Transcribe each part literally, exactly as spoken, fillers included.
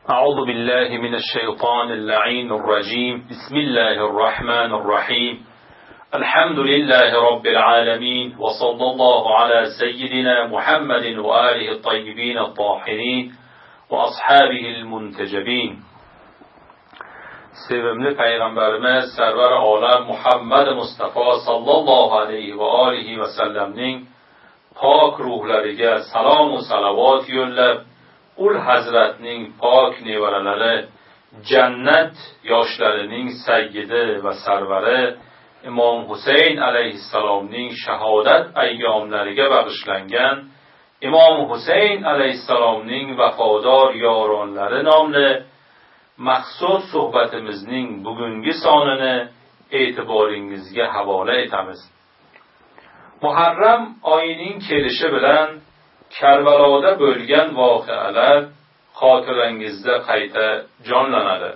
أعوذ بالله من الشيطان اللعين الرجيم. بسم الله الرحمن الرحيم. الحمد لله رب العالمين، وصلى الله على سيدنا محمد وآله الطيبين الطاهرين وأصحابه المنتجبين. sevimli Peygamberimiz Server Alem Muhammed Mustafa sallallahu aleyhi ve alihi ve sellem'nin pak ruhlariga salom va salovat yo'llab, ul hazratning pok nevaralari, jannat yoshlarining sayyidi va sarvari Imom Husayn alayhissalomning shahodat ayyomlariga bag'ishlangan Imom Husayn alayhissalomning vafodor yoronlari nomli maxsus suhbatimizning bugungi sonini e'tiboringizga havola etamiz. Muharram oyining kelishi bilan Karbaloda bo'lgan voqealar xotirangizda qayta jonlanadi.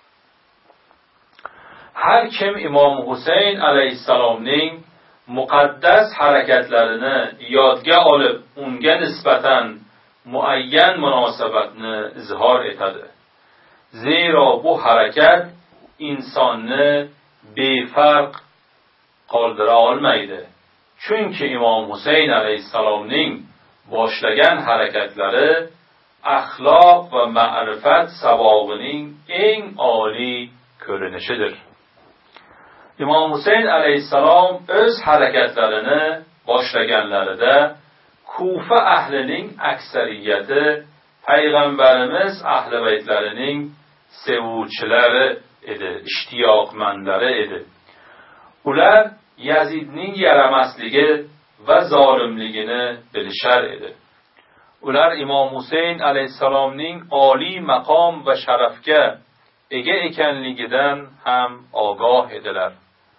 Har kim Imom Husayn alayhissalomning muqaddas harakatlarini yodga olib, unga nisbatan muayyan munosabatni izhor etadi. Zero bu harakat insonni befarq qoldira olmaydi. Chunki Imom Husayn alayhissalomning boshlagan harakatlari axloq va ma'rifat sabog'ining eng oliy ko'rinishidir. Imom Husayn alayhissalom o'z harakatlarini boshlaganlarida Kufa ahlining aksariyati Payg'ambarimiz ahli baytlarining sevuvchilari edi, ishtiyoqmandlari edi. Ular Yazidning yaramasligi va zolimligini bilishar edi. Ular Imom Husayn alayhissalomning oliy maqom va sharafga ega ekanligidan ham ogoh edilar.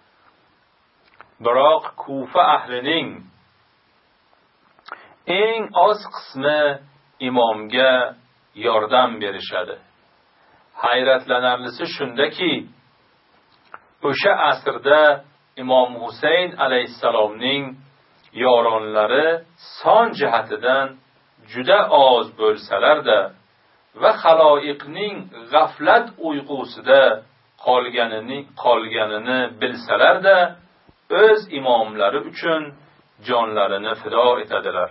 Biroq Kufa ahlining eng oz qismi imomga yordam berishadi. Hayratlanarlisi shundaki, o'sha asrda Imom Husayn alayhissalomning yoronlari son jihatidan juda oz bo'lsalar-da va xaloiqning g'aflat uyqusida qolganini qolganini bilsalar-da, o'z imomlari uchun jonlarini fido etadilar.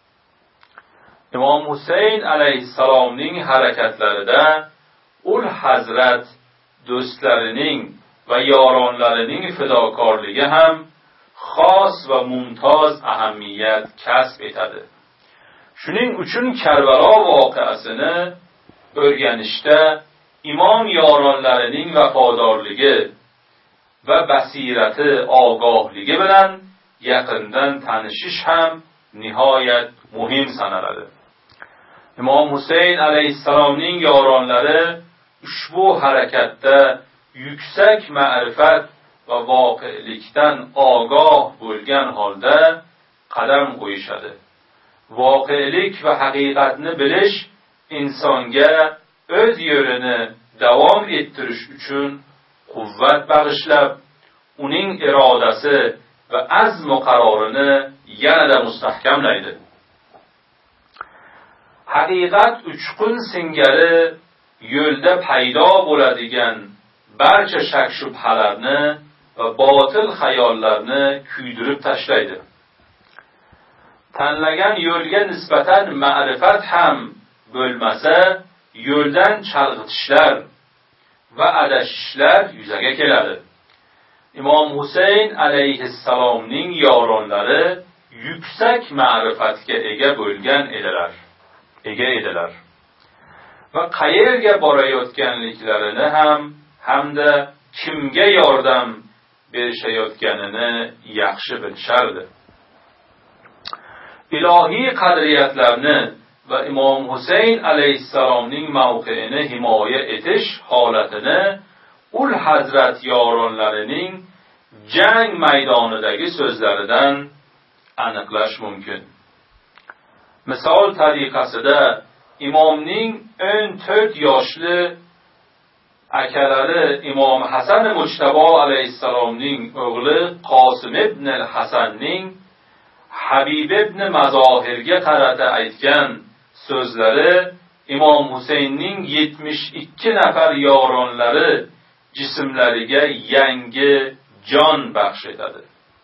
Imom Husayn alayhissalomning harakatlarida ul hazrat do'stlarining va yoronlarining fidokorligi ham xos va mumtoz ahamiyat kasb etadi. Shuning uchun Karbalo voqeasini o'rganishda imom yoronlarining vafodorligi va basirati, ogohligi bilan yaqindan tanishish ham nihoyat muhim sanaladi. Imom Husayn alayhissalomning yoronlari ushbu harakatda yuksak ma'rifat va voqelikdan ogoh bo'lgan holda qadam qo'yishadi. Voqelik va haqiqatni bilish insonga o'z yo'lini davom ettirish uchun quvvat bag'ishlab, uning irodasi va azm va qarorini yanada mustahkamlaydi. Haqiqat uchqun singari yo'lda paydo bo'ladigan barcha shak shubhalarni va botil xayollarni kuydirib tashlaydi. Tanlagan yo'lga nisbatan ma'rifat ham bo'lmasa, yo'ldan chalg'itishlar va adashishlar yuzaga keladi. Imom Husayn alayhissalomning yoronlari yuksak ma'rifatga ega bo'lgan edilar, ega edilar. Va qayerga borayotganliklarini ham hamda kimga yordam berishayotganini yaxshi bilishardi. Ilohiy qadriyatlarni va Imom Husayn alayhissalomning mavqeini himoya etish holatini ul hazrat yoronlarining jang maydonidagi so'zlaridan aniqlash mumkin. Misol tariqasida imomning o'n to'rt yoshli akalari Imom Hasan Mujtabo alayhissalomning o'g'li Qosim ibn al-Hasanning Habib ibn Mazohirga qarata aytgan so'zlari Imom Husaynning yetmish ikki nafar yoronlari jismlariga yangi jon baxsh etadi.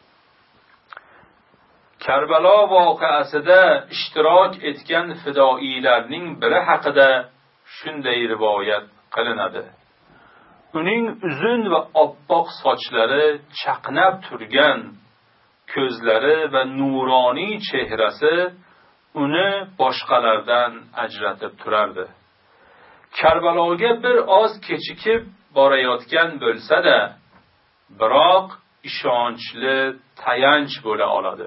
Karbalo voqeasida ishtirok etgan fidoilarning biri haqida shunday rivoyat qilinadi. Uning uzun va oppoq sochlari, chaqnab turgan ko'zlari va nuroniy chehrasi uni boshqalardan ajratib turardi. Karbaloga bir oz kechikib borayotgan bo'lsa-da, biroq ishonchli tayanch bo'la oladi.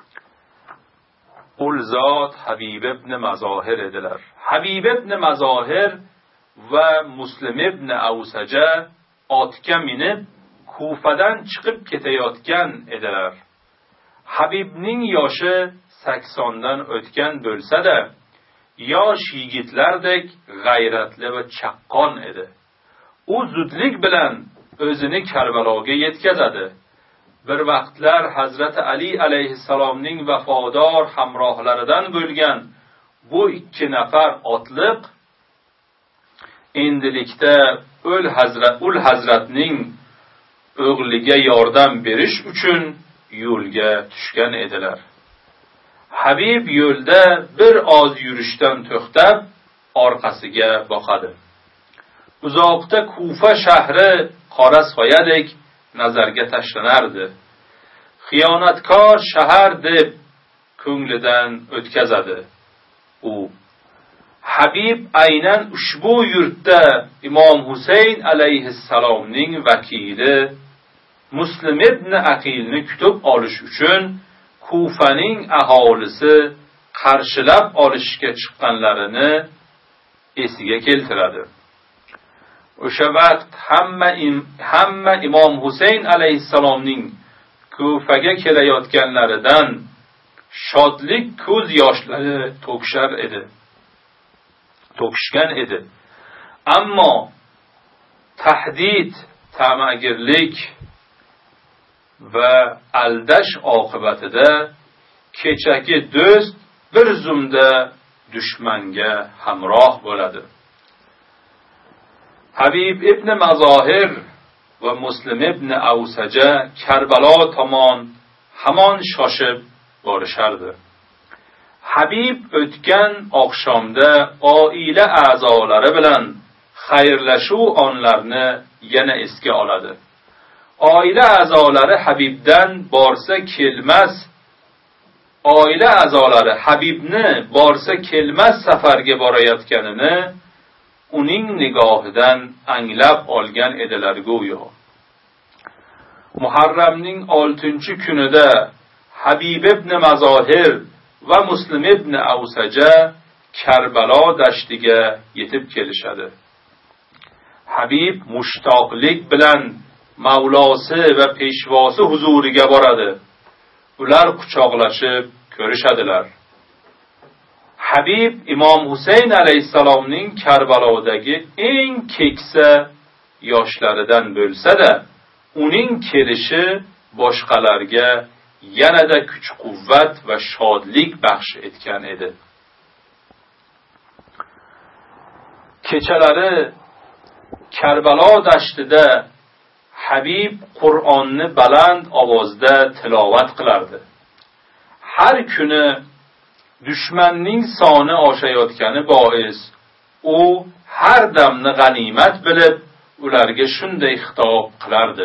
Ul zot Habib ibn Mazohir edilar. Habib ibn Mazohir va Muslim ibn Avsaja otga minib Kufadan chiqib ketayotgan edilar. Habibning yoshi saksondan o'tgan bo'lsa-da, yosh yigitlardek g'ayratli va chaqqon edi. U zudlik bilan o'zini Karbaloga yetkazadi. Bir vaqtlar Hazrati Ali alayhissalomning vafodor hamrohlaridan bo'lgan bu ikki nafar otliq endilikda ul hazrat ul hazratning o'g'liga yordam berish uchun yo'lga tushgan edilar. Habib yo'lda bir oz yurishdan to'xtab orqasiga boqadi. Uzoqda Kufa shahri qora soyadek nazarga tashlanardi. Xiyonatkor shahar deb ko'nglidan o'tkazadi. U Habib aynan ushbu yurtda Imom Husayn alayhissalomning vakili Muslim ibn Aqilni kutib olish uchun Kufaning aholisi qarshilab olishga chiqqanlarini esiga keltiradi. O'sha vaqt hamma im, hamma Imom Husayn alayhissalomning Kufaga kelayotganlaridan shodlik ko'z yoshlari to'kishar edi. To'kishgan edi. Ammo tahdid, ta'magirlik va aldash oqibatida kechagi do'st bir zumda dushmanga hamroh bo'ladi. Habib ibn Mazohir va Muslim ibn Avsaja Karbalo tomon hamon shoshib borishardi. Habib o'tgan oqshomda oila a'zolari bilan xayrlashuv onlarini yana esga oladi. Oila a'zolari Habibdan borsa kelmas, oila a'zolari Habibni borsa kelmas safarga borayotganini uning nigohidan anglab olgan edilar go'yo. Muharramning oltinchi kunida Habib ibn Mazohir va Muslim ibn Avsaja Karbalo dashtiga yetib kelishadi. Habib mushtoqlik bilan Mavlosi va peshvosi huzuriga boradi. Ular quchoqlashib ko'rishadilar. Habib Imom Husayn alayhissalomning Karbalodagi eng keksa yoshlaridan bo'lsa-da, uning kelishi boshqalarga yanada kuch-quvvat va shodlik baxsh etgan edi. Kechalari Karbalo dashtida Habib Qur'onni baland ovozda tilovat qilardi. Har kuni dushmanning soni oshayotgani bois u har damni g'animat bilib ularga shunday xitob qilardi: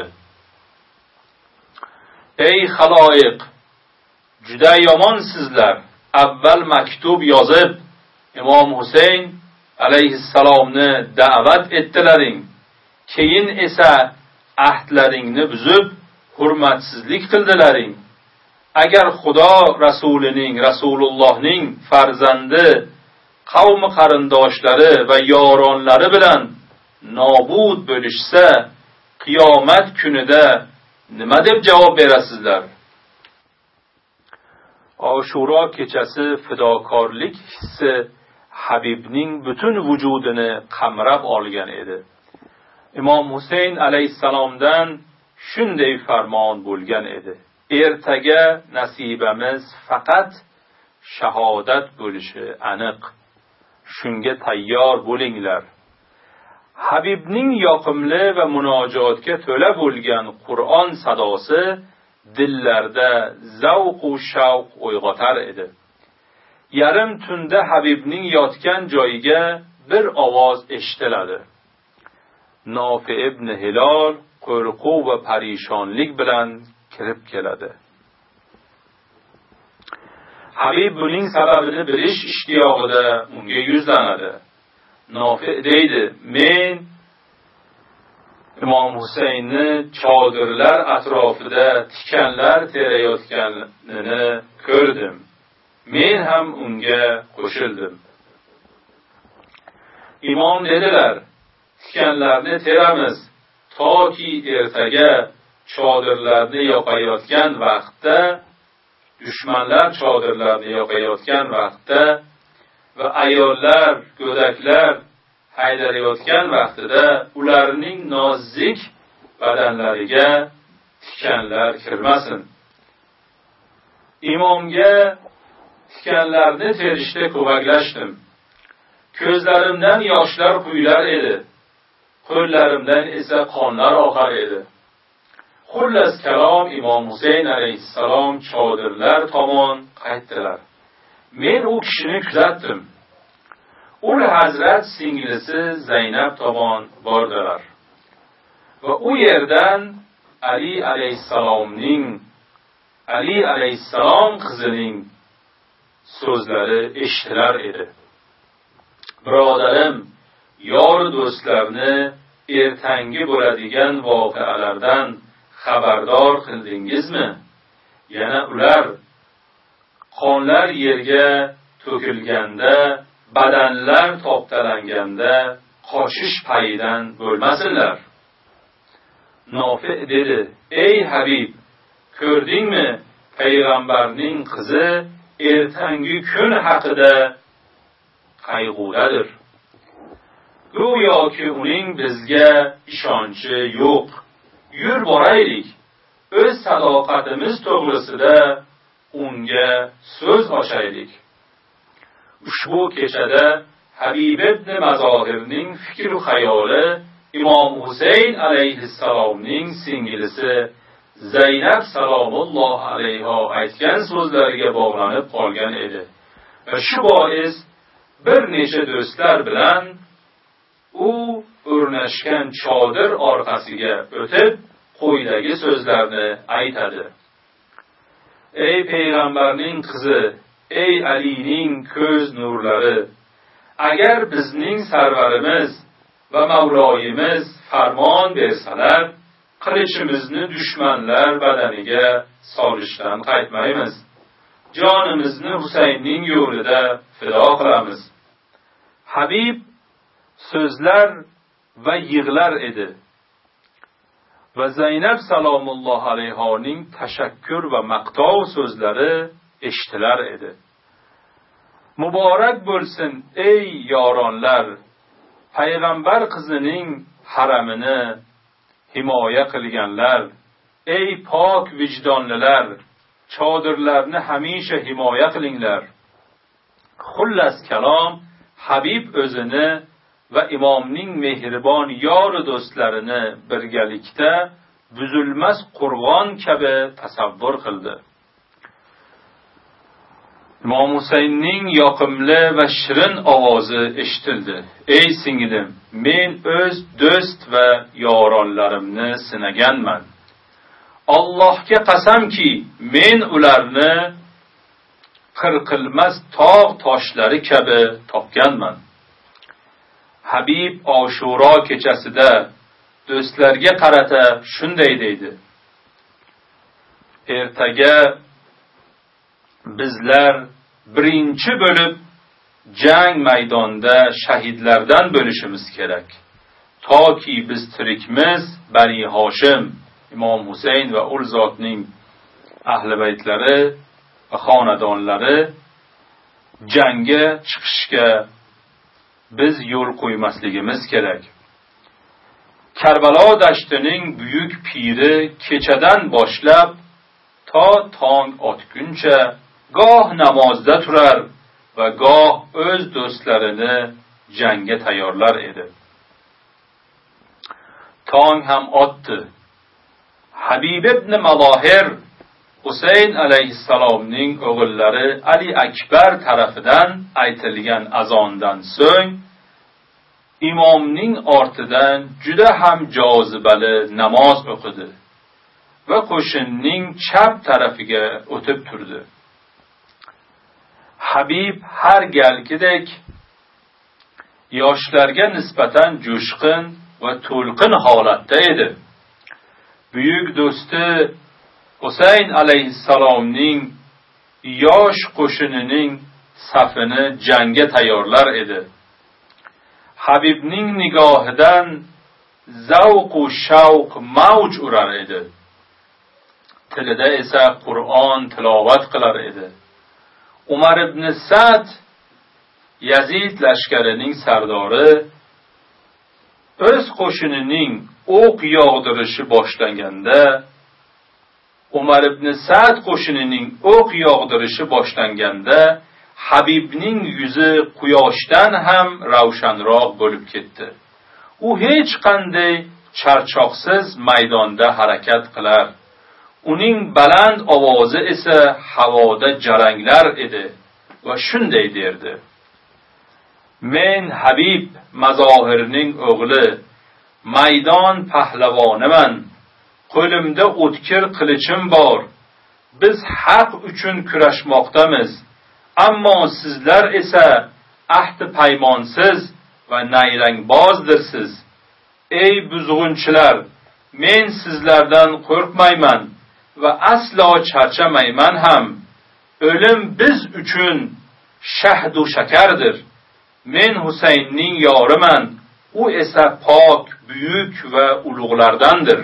Ey xaloyiq, juda yomonsizlar. Avval maktub yozib Imom Husayn alayhissalomni da'vat etdilaring, keyin esa ahdlaringni buzib hurmatsizlik qildilaring. Agar Xudo rasulining, Rasulullohning farzandi qavmi qarindoshlari va yoronlari bilan nobud bo'lishsa, qiyomat kunida nima deb javob berasizlar? Oshuro kechasi fidokorlik hissi Habibning butun vujudini qamrab olgan edi. Imom Husayn alayhissalomdan shunday farmon bo'lgan edi: ertaga nasibamiz faqat shahodat bo'lishi aniq. shunga tayyor bo'linglar. Habibning yoqimli va munojotga to'la bo'lgan Qur'on sadosi dillarda zavq va shavq uyg'otar edi. Yarim tunda Habibning yotgan joyiga bir ovoz eshitiladi. Nofi ibn Hilol qo'rquv va parishonlik bilan kirib keladi. Habib buning sababini bilish ishtiyoqida unga yuzlanadi. Nofi deydi: "Men Imom Husaynni chodirlar atrofida tikanlar terayotganini ko'rdim. Men ham unga qo'shildim." Imom dedilar: "Tikanlarni teramiz toki ertaga chodirlarni yoqayotgan vaqtda, dushmanlar chodirlarni yoqayotgan vaqtda va ayollar, go'daklar haydarayotgan vaqtida ularning nozik badanlariga tikanlar kirmasin." Imomga tikanlarni terishda ko'maklashdim. Ko'zlarimdan yoshlar quyular edi. Qo'llarimdan esa qonlar oqar edi. Xullas kalom, Imom Husayn alayhissalom chodirlar tomon qaytdilar. Men u kishini kuzatdim. Ul Hazrat singlisi Zaynab tomon bordilar. Va u yerdan Ali alayhissalomning Ali alayhissalom qizining so'zlari eshitilar edi. Birodarim, yor do'stlarni ertangi bo'ladigan voqealardan xabardor qildingizmi? Yana ular qonlar yerga to'kilganda, badanlar toptalanganda qoshish payidan bo'lmasinlar. Nofi dedi: "Ey Habib, ko'rdingmi, payg'ambarning qizi ertangi kun haqida qayg'udadir. Go'yoki uning bizga ishonchi yo'q. Yur boraylik, o'z sadoqatimiz to'g'risida unga so'z ochaylik." Ushbu kechada Habib ibn Mazohirning fikr va xayoli Imom Husayn alayhissalomning singlisi Zaynab salomulloh alayha aytgan so'zlariga bog'lanib qolgan edi. Va shu bois bir necha do'stlar bilan u o'rnashgan chodir orqasiga o'tib qo'ydagi so'zlarni aytadi. Ey payg'ambarning qizi, ey Alining ko'z nurlari, agar bizning sarvarimiz va mavloyimiz farmon bersalar, qilichimizni dushmanlar badaniga solishdan qaytmaymiz. Jonimizni Husaynning yo'lida fido qilamiz. Habib so'zlar va yig'lar edi. Va Zaynab salomulloh alayhoning tashakkur va maqtov so'zlari eshitilar edi. Muborak bo'lsin ey yoronlar, payg'ambar qizining haramini himoya qilganlar, ey pok vijdonlilar, chodirlarni hamisha himoya qilinglar. Xullas kalom, Habib o'zini va imomning mehribon yor do'stlarini birgalikda buzilmas qo'rg'on kabi tasavvur qildi. Imom Husaynning yoqimli va shirin ovozi eshitildi. Ey singlim, men o'z do'st va yoronlarimni sinaganman. Allohga qasamki, men ularni qirqilmas tog' toshlari kabi topganman. Habib Oshuro kechasida do'stlarga qarata shunday deydi: ertaga bizlar birinchi bo'lib jang maydonida shahidlardan bo'lishimiz kerak. Toki biz tirikmiz, Bani Hoshim, Imom Husayn va ul zotning ahli baytlari va xonadonlari jangga chiqishga biz yo'l qo'ymasligimiz kerak. Karbalo dashtining buyuk piri kechadan boshlab to tong otguncha goh namozda turar, va goh o'z do'stlarini jangga tayyorlar edi. Tong ham otdi. Habib ibn Mazohir Husayn alayhissalomning o'g'illari Ali Akbar tarafidan aytilgan azondan so'ng imomning ortidan juda ham jozibali namoz o'qidi va qo'shinning chap tarafiga o'tib turdi. Habib har galgidek yoshlarga nisbatan jo'shqin va to'lqin holatda edi. Buyuk do'sti Husayn alayhissalomning yosh qo'shinining safini jangga tayyorlar edi. Habibning nigohidan zavq va shavq mavj urar edi. Tilida esa Qur'on tilovat qilar edi. Umar ibn Sa'd Yazid lashkarining sardori o'z qo'shinining o'q yog'dirishi boshlanganda Umar ibn Sa'd qo'shinining o'q yog'dirishi boshlanganda Habibning yuzi quyoshdan ham ravshanroq bo'lib ketdi. U hech qanday charchoqsiz maydonda harakat qilar. Uning baland ovozi esa havoda jaranglar edi va shunday derdi: Men Habib Mazohirning o'g'li, maydon pahlavoniman. Qo'limda o'tkir qilichim bor. Biz haq uchun kurashmoqdamiz. Ammo sizlar esa ahdi paymonsiz va nayrangbozdirsiz. Ey buzg'unchilar, men sizlardan qo'rqmayman va aslo charchamayman ham. O'lim biz uchun shahd va shakardir. Men Husaynning yoriman, u esa pok, buyuk va ulug'lardandir.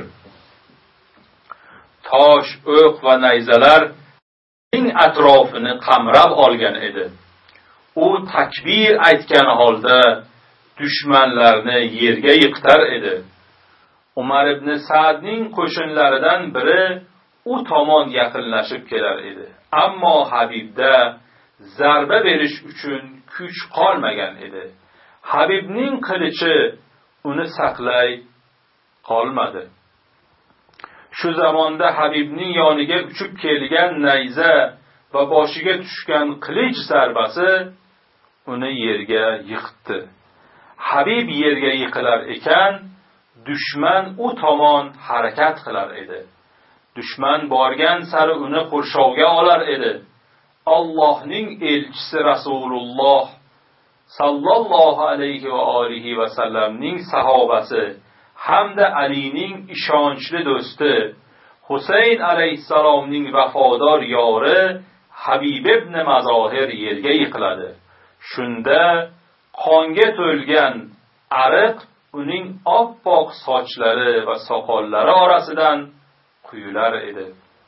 Tosh, o'q va nayzalar uning atrofini qamrab olgan edi. U takbir aytgan holda dushmanlarni yerga yiqitar edi. Umar ibn Sa'dning qo'shinlaridan biri u tomon yaqinlashib kelar edi. Ammo Habibda zarba berish uchun kuch qolmagan edi. Habibning qilichi uni saqlay qolmadi. Shu zamonda Habibning yoniga uchib kelgan nayza va boshiga tushgan qilich zarbasi uni yerga yiqitdi. Habib yerga yiqilar ekan, dushman u tomon harakat qilar edi. Dushman borgan sari uni qurshovga olar edi. Allohning elchisi Rasululloh sallallohu alayhi va alihi va sallamning sahobasi hamda Alining ishonchli do'sti Husayn alayhissalomning vafodor yori Habib ibn Mazohir yerga yiqiladi. Shunda qonga to'lgan ariq uning oppoq sochlari va soqollari orasidan quyular edi.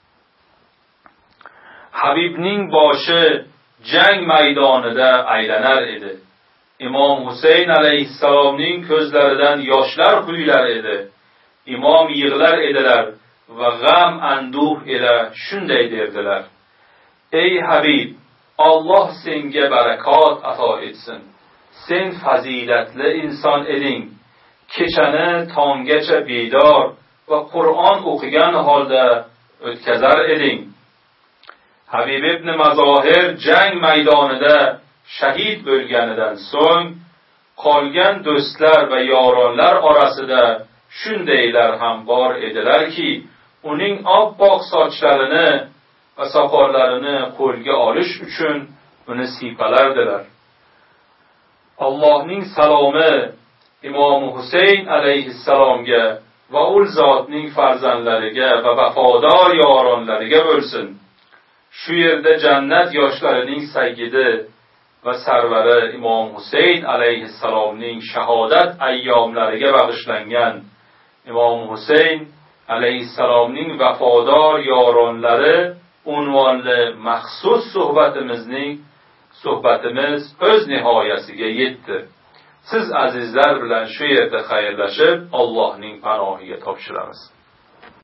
Habibning boshi jang maydonida aylanar edi. Imom Husayn alayhissalomning ko'zlaridan yoshlar quyular edi. Imom yig'lar edilar va g'am anduh ila shunday derdilar: Ey Habib, Alloh senga barakot ato etsin. Sen fazilatli inson eding. Kechani tonggacha bedor va Qur'on o'qigan holda o'tkazar eding. Habib ibn Mazohir jang maydonida shahid bo'lganidan so'ng qolgan do'stlar va yoronlar orasida shundaylar ham bor edilarki, uning oppoq sochlarini va soqollarini qo'lga olish uchun uni siypalardilar. Allohning salomi Imom Husayn alayhissalomga va ul zotning farzandlariga va vafodor yoronlariga bo'lsin. Shu yerda jannat yoshlarining sayyidi va sarvari Imom Husayn alayhissalomning shahodat ayyomlariga bag'ishlangan Imom Husayn alayhissalomning vafodor yoronlari unvonli maxsus suhbatimizning suhbatimiz o'z nihoyasiga yetdi. Siz azizlar bilan shu yerda xayrlashib, Allohning panohiga topshiramiz.